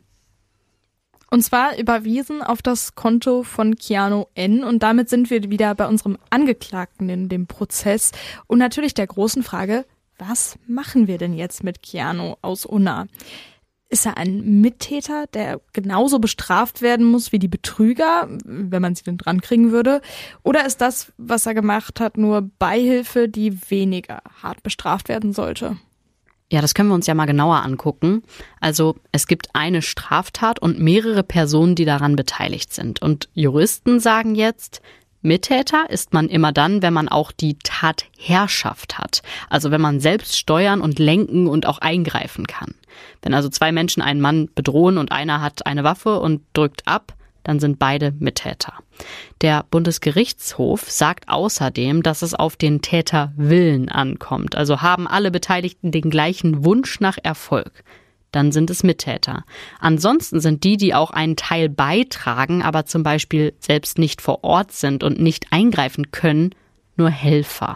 Und zwar überwiesen auf das Konto von Keanu N. Und damit sind wir wieder bei unserem Angeklagten in dem Prozess. Und natürlich der großen Frage, was machen wir denn jetzt mit Keanu aus Unna? Ist er ein Mittäter, der genauso bestraft werden muss wie die Betrüger, wenn man sie denn dran kriegen würde? Oder ist das, was er gemacht hat, nur Beihilfe, die weniger hart bestraft werden sollte? Ja, das können wir uns ja mal genauer angucken. Also es gibt eine Straftat und mehrere Personen, die daran beteiligt sind. Und Juristen sagen jetzt, Mittäter ist man immer dann, wenn man auch die Tatherrschaft hat. Also wenn man selbst steuern und lenken und auch eingreifen kann. Wenn also zwei Menschen einen Mann bedrohen und einer hat eine Waffe und drückt ab, dann sind beide Mittäter. Der Bundesgerichtshof sagt außerdem, dass es auf den Täterwillen ankommt. Also haben alle Beteiligten den gleichen Wunsch nach Erfolg. Dann sind es Mittäter. Ansonsten sind die, die auch einen Teil beitragen, aber zum Beispiel selbst nicht vor Ort sind und nicht eingreifen können, nur Helfer.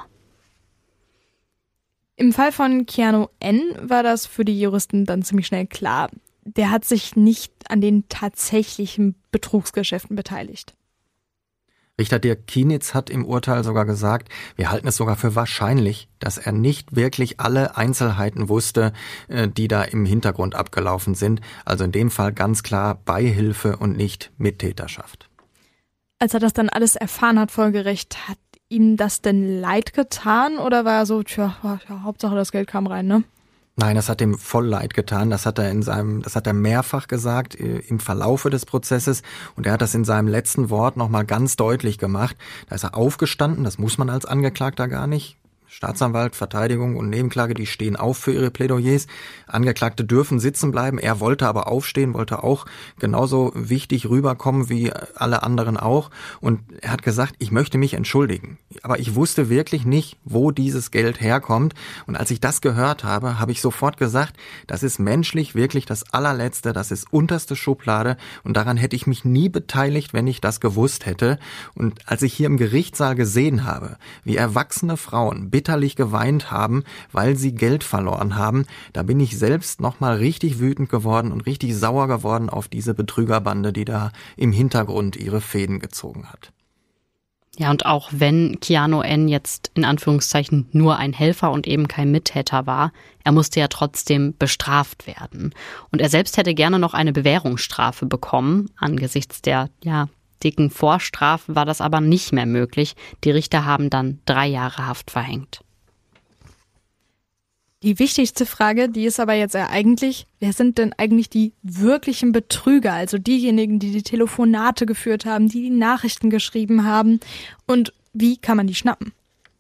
Im Fall von Keanu N. war das für die Juristen dann ziemlich schnell klar. Der hat sich nicht an den tatsächlichen Betrugsgeschäften beteiligt. Richter Dirk Kienitz hat im Urteil sogar gesagt, wir halten es sogar für wahrscheinlich, dass er nicht wirklich alle Einzelheiten wusste, die da im Hintergrund abgelaufen sind. Also in dem Fall ganz klar Beihilfe und nicht Mittäterschaft. Als er das dann alles erfahren hat vor Gericht, hat ihm das denn leid getan oder war er so, tja, ja, Hauptsache das Geld kam rein, ne? Nein, das hat ihm voll leid getan. Das hat er in seinem, das hat er mehrfach gesagt äh, im Verlaufe des Prozesses. Und er hat das in seinem letzten Wort nochmal ganz deutlich gemacht. Da ist er aufgestanden. Das muss man als Angeklagter gar nicht. Staatsanwalt, Verteidigung und Nebenklage, die stehen auf für ihre Plädoyers. Angeklagte dürfen sitzen bleiben. Er wollte aber aufstehen, wollte auch genauso wichtig rüberkommen wie alle anderen auch. Und er hat gesagt, ich möchte mich entschuldigen. Aber ich wusste wirklich nicht, wo dieses Geld herkommt. Und als ich das gehört habe, habe ich sofort gesagt, das ist menschlich wirklich das allerletzte, das ist unterste Schublade. Und daran hätte ich mich nie beteiligt, wenn ich das gewusst hätte. Und als ich hier im Gerichtssaal gesehen habe, wie erwachsene Frauen bitterlich geweint haben, weil sie Geld verloren haben, da bin ich selbst nochmal richtig wütend geworden und richtig sauer geworden auf diese Betrügerbande, die da im Hintergrund ihre Fäden gezogen hat. Ja, und auch wenn Keanu N. jetzt in Anführungszeichen nur ein Helfer und eben kein Mittäter war, er musste ja trotzdem bestraft werden. Und er selbst hätte gerne noch eine Bewährungsstrafe bekommen. Angesichts der, ja, dicken Vorstrafe war das aber nicht mehr möglich. Die Richter haben dann drei Jahre Haft verhängt. Die wichtigste Frage, die ist aber jetzt ja eigentlich, wer sind denn eigentlich die wirklichen Betrüger? Also diejenigen, die die Telefonate geführt haben, die die Nachrichten geschrieben haben. Und wie kann man die schnappen?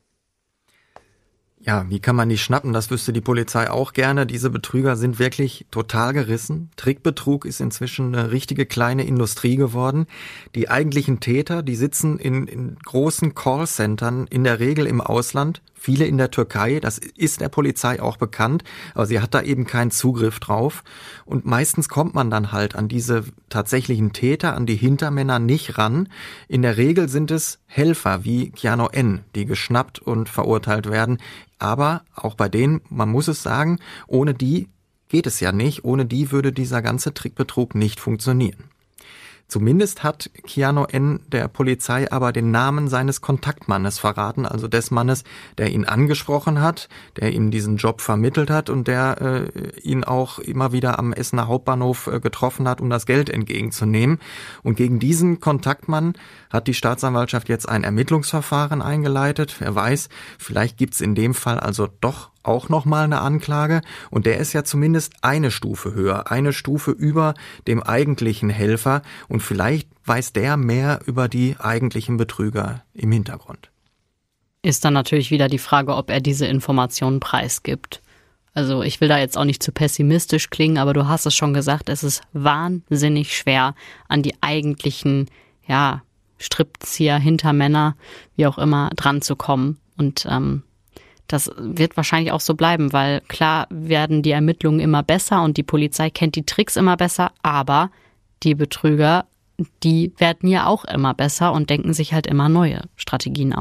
Ja, wie kann man die schnappen? Das wüsste die Polizei auch gerne. Diese Betrüger sind wirklich total gerissen. Trickbetrug ist inzwischen eine richtige kleine Industrie geworden. Die eigentlichen Täter, die sitzen in, in großen Callcentern, in der Regel im Ausland. Viele in der Türkei, das ist der Polizei auch bekannt, aber sie hat da eben keinen Zugriff drauf. Und meistens kommt man dann halt an diese tatsächlichen Täter, an die Hintermänner nicht ran. In der Regel sind es Helfer wie Keanu N., die geschnappt und verurteilt werden. Aber auch bei denen, man muss es sagen, ohne die geht es ja nicht. Ohne die würde dieser ganze Trickbetrug nicht funktionieren. Zumindest hat Keanu N. der Polizei aber den Namen seines Kontaktmannes verraten, also des Mannes, der ihn angesprochen hat, der ihm diesen Job vermittelt hat und der äh, ihn auch immer wieder am Essener Hauptbahnhof äh, getroffen hat, um das Geld entgegenzunehmen. Und gegen diesen Kontaktmann hat die Staatsanwaltschaft jetzt ein Ermittlungsverfahren eingeleitet. Wer weiß, vielleicht gibt's in dem Fall also doch auch nochmal eine Anklage und der ist ja zumindest eine Stufe höher, eine Stufe über dem eigentlichen Helfer und vielleicht weiß der mehr über die eigentlichen Betrüger im Hintergrund. Ist dann natürlich wieder die Frage, ob er diese Informationen preisgibt. Also ich will da jetzt auch nicht zu pessimistisch klingen, aber du hast es schon gesagt, es ist wahnsinnig schwer, an die eigentlichen, ja, Strippzieher, Hintermänner, wie auch immer, dran zu kommen und ähm, das wird wahrscheinlich auch so bleiben, weil klar werden die Ermittlungen immer besser und die Polizei kennt die Tricks immer besser, aber die Betrüger, die werden ja auch immer besser und denken sich halt immer neue Strategien aus.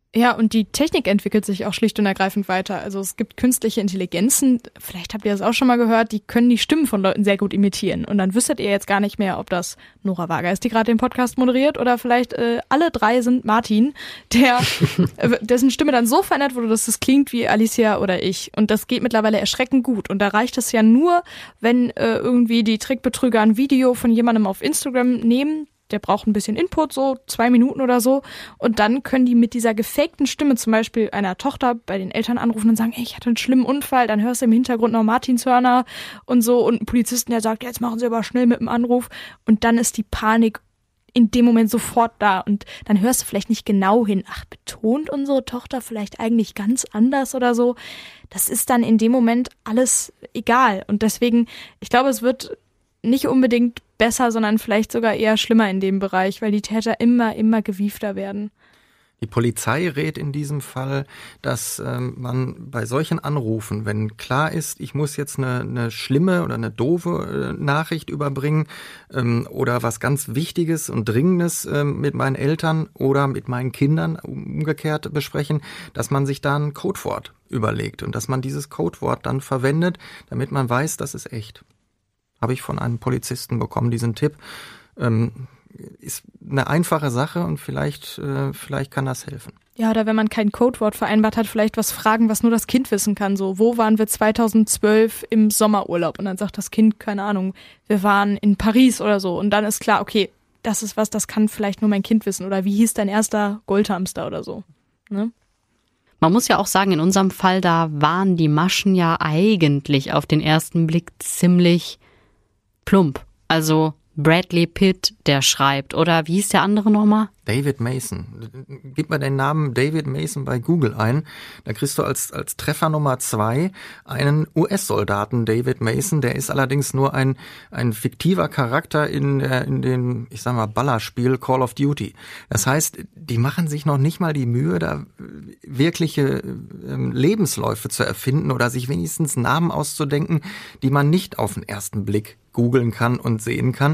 Ja, und die Technik entwickelt sich auch schlicht und ergreifend weiter. Also es gibt künstliche Intelligenzen, vielleicht habt ihr das auch schon mal gehört, die können die Stimmen von Leuten sehr gut imitieren. Und dann wüsstet ihr jetzt gar nicht mehr, ob das Nora Wager ist, die gerade den Podcast moderiert, oder vielleicht äh, alle drei sind Martin, der dessen Stimme dann so verändert wurde, dass es klingt wie Alicia oder ich. Und das geht mittlerweile erschreckend gut. Und da reicht es ja nur, wenn äh, irgendwie die Trickbetrüger ein Video von jemandem auf Instagram nehmen, der braucht ein bisschen Input, so zwei Minuten oder so. Und dann können die mit dieser gefakten Stimme zum Beispiel einer Tochter bei den Eltern anrufen und sagen, ey, ich hatte einen schlimmen Unfall. Dann hörst du im Hintergrund noch Martinshörner und so. Und ein Polizisten, der sagt, jetzt machen Sie aber schnell mit dem Anruf. Und dann ist die Panik in dem Moment sofort da. Und dann hörst du vielleicht nicht genau hin. Ach, betont unsere Tochter vielleicht eigentlich ganz anders oder so. Das ist dann in dem Moment alles egal. Und deswegen, ich glaube, es wird nicht unbedingt besser, sondern vielleicht sogar eher schlimmer in dem Bereich, weil die Täter immer, immer gewiefter werden. Die Polizei rät in diesem Fall, dass ähm, man bei solchen Anrufen, wenn klar ist, ich muss jetzt eine, eine schlimme oder eine doofe äh, Nachricht überbringen ähm, oder was ganz Wichtiges und Dringendes äh, mit meinen Eltern oder mit meinen Kindern umgekehrt besprechen, dass man sich da ein Codewort überlegt und dass man dieses Codewort dann verwendet, damit man weiß, das ist echt. Habe ich von einem Polizisten bekommen, diesen Tipp. Ähm, ist eine einfache Sache und vielleicht, äh, vielleicht kann das helfen. Ja, oder wenn man kein Codewort vereinbart hat, vielleicht was fragen, was nur das Kind wissen kann. So, wo waren wir zweitausendzwölf im Sommerurlaub? Und dann sagt das Kind, keine Ahnung, wir waren in Paris oder so. Und dann ist klar, okay, das ist was, das kann vielleicht nur mein Kind wissen. Oder wie hieß dein erster Goldhamster oder so. Ne? Man muss ja auch sagen, in unserem Fall, da waren die Maschen ja eigentlich auf den ersten Blick ziemlich plump. Also Bradley Pitt, der schreibt. Oder wie hieß der andere nochmal? David Mason. Gib mal den Namen David Mason bei Google ein. Da kriegst du als, als Treffer Nummer zwei einen U S-Soldaten, David Mason. Der ist allerdings nur ein, ein fiktiver Charakter in, in dem, ich sag mal, Ballerspiel Call of Duty. Das heißt, die machen sich noch nicht mal die Mühe, da wirkliche ähm, Lebensläufe zu erfinden oder sich wenigstens Namen auszudenken, die man nicht auf den ersten Blick googeln kann und sehen kann.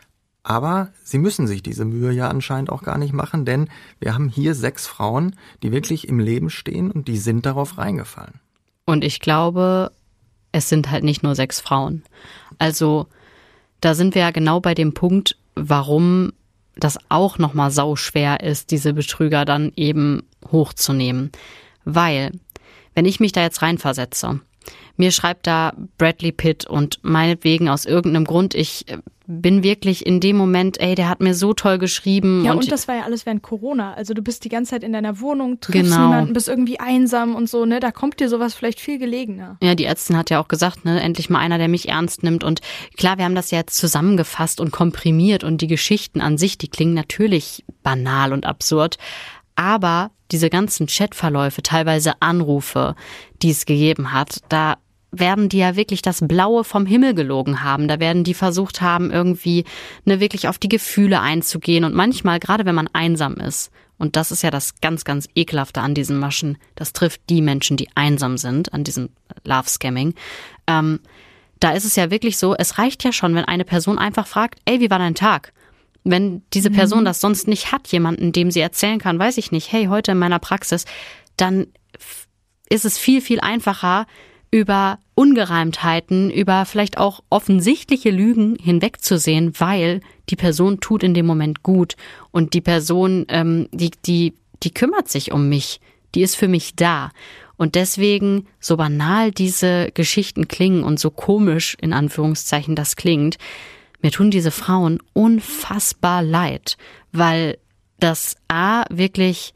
Aber sie müssen sich diese Mühe ja anscheinend auch gar nicht machen, denn wir haben hier sechs Frauen, die wirklich im Leben stehen und die sind darauf reingefallen. Und ich glaube, es sind halt nicht nur sechs Frauen. Also da sind wir ja genau bei dem Punkt, warum das auch nochmal sauschwer ist, diese Betrüger dann eben hochzunehmen. Weil, wenn ich mich da jetzt reinversetze, mir schreibt da Bradley Pitt und meinetwegen aus irgendeinem Grund, ich bin wirklich in dem Moment, ey, der hat mir so toll geschrieben. Ja, und, und das war ja alles während Corona. Also du bist die ganze Zeit in deiner Wohnung, triffst genau. niemanden, bist irgendwie einsam und so, ne? Da kommt dir sowas vielleicht viel gelegener. Ja, die Ärztin hat ja auch gesagt, ne, endlich mal einer, der mich ernst nimmt. Und klar, wir haben das ja jetzt zusammengefasst und komprimiert und die Geschichten an sich, die klingen natürlich banal und absurd. Aber diese ganzen Chatverläufe, teilweise Anrufe, die es gegeben hat, da werden die ja wirklich das Blaue vom Himmel gelogen haben. Da werden die versucht haben, irgendwie ne, wirklich auf die Gefühle einzugehen. Und manchmal, gerade wenn man einsam ist, und das ist ja das ganz, ganz Ekelhafte an diesen Maschen, das trifft die Menschen, die einsam sind, an diesem Love-Scamming, ähm, da ist es ja wirklich so, es reicht ja schon, wenn eine Person einfach fragt, ey, wie war dein Tag? Wenn diese Person das sonst nicht hat, jemanden, dem sie erzählen kann, weiß ich nicht, hey, heute in meiner Praxis, dann ist es viel, viel einfacher, über Ungereimtheiten, über vielleicht auch offensichtliche Lügen hinwegzusehen, weil die Person tut in dem Moment gut und die Person, ähm, die, die, die kümmert sich um mich, die ist für mich da. Und deswegen, so banal diese Geschichten klingen und so komisch, in Anführungszeichen, das klingt, mir tun diese Frauen unfassbar leid, weil das A wirklich,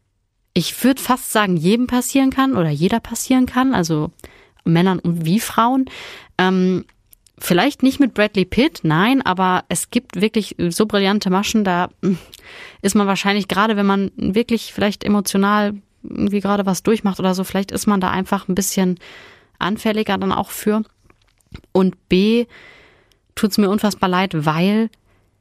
ich würde fast sagen, jedem passieren kann oder jeder passieren kann, also Männern wie Frauen. Ähm, vielleicht nicht mit Bradley Pitt, nein, aber es gibt wirklich so brillante Maschen, da ist man wahrscheinlich, gerade wenn man wirklich vielleicht emotional irgendwie gerade was durchmacht oder so, vielleicht ist man da einfach ein bisschen anfälliger dann auch für. Und B, tut's mir unfassbar leid, weil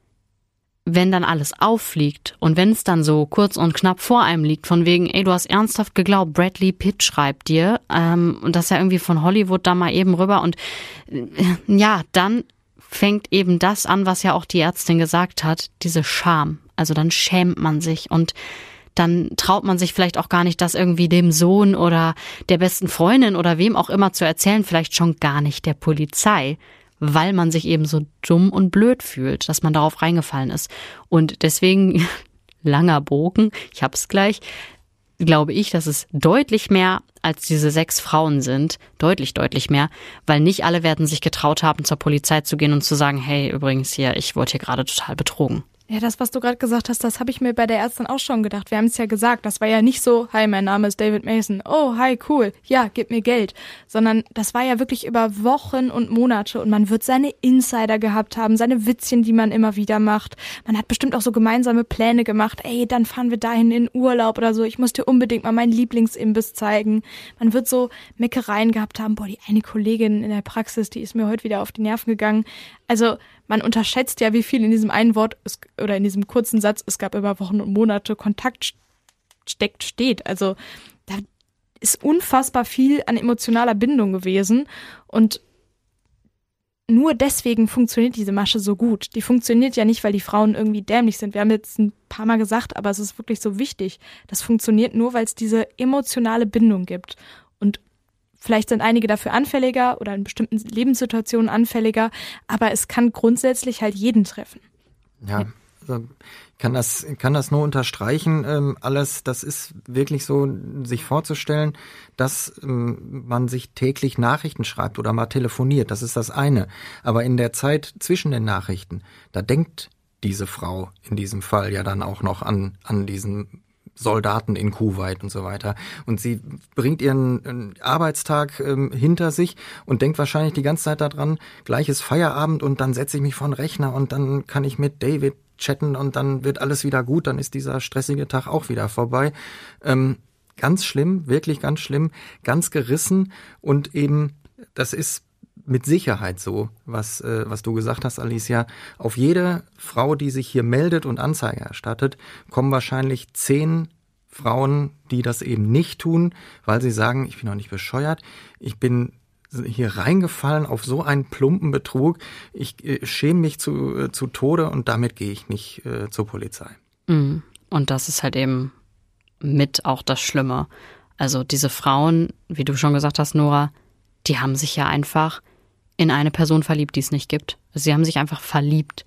wenn dann alles auffliegt und wenn es dann so kurz und knapp vor einem liegt, von wegen, ey, du hast ernsthaft geglaubt, Bradley Pitt schreibt dir, ähm, und das ist ja irgendwie von Hollywood da mal eben rüber und äh, ja, dann fängt eben das an, was ja auch die Ärztin gesagt hat, diese Scham. Also dann schämt man sich und dann traut man sich vielleicht auch gar nicht, das irgendwie dem Sohn oder der besten Freundin oder wem auch immer zu erzählen, vielleicht schon gar nicht der Polizei, weil man sich eben so dumm und blöd fühlt, dass man darauf reingefallen ist. Und deswegen, langer Bogen, ich hab's gleich, glaube ich, dass es deutlich mehr als diese sechs Frauen sind, deutlich, deutlich mehr, weil nicht alle werden sich getraut haben, zur Polizei zu gehen und zu sagen, hey, übrigens hier, ich wurde hier gerade total betrogen. Ja, das, was du gerade gesagt hast, das habe ich mir bei der Ärztin auch schon gedacht. Wir haben es ja gesagt, das war ja nicht so, hi, mein Name ist David Mason, oh, hi, cool, ja, gib mir Geld. Sondern das war ja wirklich über Wochen und Monate und man wird seine Insider gehabt haben, seine Witzchen, die man immer wieder macht. Man hat bestimmt auch so gemeinsame Pläne gemacht, ey, dann fahren wir dahin in Urlaub oder so, ich muss dir unbedingt mal meinen Lieblingsimbiss zeigen. Man wird so Meckereien gehabt haben, boah, die eine Kollegin in der Praxis, die ist mir heute wieder auf die Nerven gegangen. Also man unterschätzt ja, wie viel in diesem einen Wort es, oder in diesem kurzen Satz, es gab über Wochen und Monate, Kontakt steckt, steht. Also da ist unfassbar viel an emotionaler Bindung gewesen und nur deswegen funktioniert diese Masche so gut. Die funktioniert ja nicht, weil die Frauen irgendwie dämlich sind. Wir haben jetzt ein paar Mal gesagt, aber es ist wirklich so wichtig. Das funktioniert nur, weil es diese emotionale Bindung gibt. Und vielleicht sind einige dafür anfälliger oder in bestimmten Lebenssituationen anfälliger, aber es kann grundsätzlich halt jeden treffen. Ja, also kann das kann das nur unterstreichen, ähm, alles, das ist wirklich so, sich vorzustellen, dass ähm, man sich täglich Nachrichten schreibt oder mal telefoniert, das ist das eine. Aber in der Zeit zwischen den Nachrichten, da denkt diese Frau in diesem Fall ja dann auch noch an an diesen Soldaten in Kuwait und so weiter. Und sie bringt ihren Arbeitstag ähm, hinter sich und denkt wahrscheinlich die ganze Zeit daran, gleich ist Feierabend und dann setze ich mich vor den Rechner und dann kann ich mit David chatten und dann wird alles wieder gut, dann ist dieser stressige Tag auch wieder vorbei. Ähm, ganz schlimm, wirklich ganz schlimm, ganz gerissen und eben, das ist mit Sicherheit so, was äh, was du gesagt hast, Alicia. Auf jede Frau, die sich hier meldet und Anzeige erstattet, kommen wahrscheinlich zehn Frauen, die das eben nicht tun, weil sie sagen, ich bin doch nicht bescheuert, ich bin hier reingefallen auf so einen plumpen Betrug, ich äh, schäme mich zu äh, zu Tode und damit gehe ich nicht äh, zur Polizei. Und das ist halt eben mit auch das Schlimme. Also diese Frauen, wie du schon gesagt hast, Nora, die haben sich ja einfach in eine Person verliebt, die es nicht gibt. Sie haben sich einfach verliebt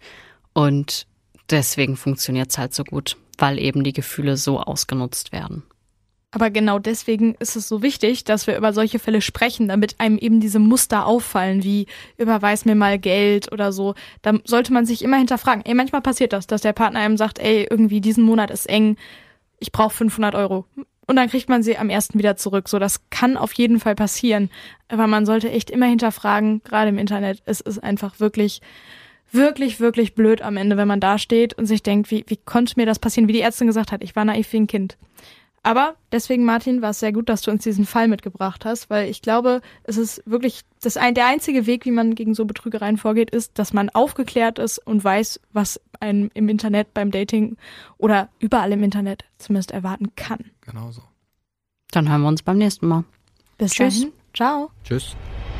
und deswegen funktioniert es halt so gut, weil eben die Gefühle so ausgenutzt werden. Aber genau deswegen ist es so wichtig, dass wir über solche Fälle sprechen, damit einem eben diese Muster auffallen, wie überweis mir mal Geld oder so. Da sollte man sich immer hinterfragen. Ey, manchmal passiert das, dass der Partner einem sagt, ey, irgendwie diesen Monat ist eng, ich brauche fünfhundert Euro. Und dann kriegt man sie am ersten wieder zurück. So, das kann auf jeden Fall passieren. Aber man sollte echt immer hinterfragen, gerade im Internet. Es ist einfach wirklich, wirklich, wirklich blöd am Ende, wenn man da steht und sich denkt, wie, wie konnte mir das passieren? Wie die Ärztin gesagt hat, ich war naiv wie ein Kind. Aber deswegen, Martin, war es sehr gut, dass du uns diesen Fall mitgebracht hast, weil ich glaube, es ist wirklich das ein, der einzige Weg, wie man gegen so Betrügereien vorgeht, ist, dass man aufgeklärt ist und weiß, was einem im Internet beim Dating oder überall im Internet zumindest erwarten kann. Genau so. Dann hören wir uns beim nächsten Mal. Bis Tschüss. dahin. Ciao. Tschüss.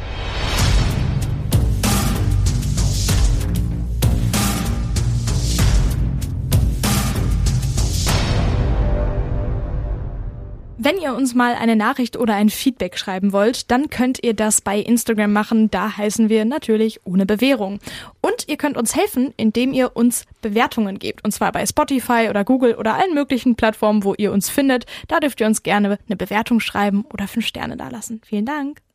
Wenn ihr uns mal eine Nachricht oder ein Feedback schreiben wollt, dann könnt ihr das bei Instagram machen. Da heißen wir natürlich ohne Bewährung. Und ihr könnt uns helfen, indem ihr uns Bewertungen gebt. Und zwar bei Spotify oder Google oder allen möglichen Plattformen, wo ihr uns findet. Da dürft ihr uns gerne eine Bewertung schreiben oder fünf Sterne dalassen. Vielen Dank.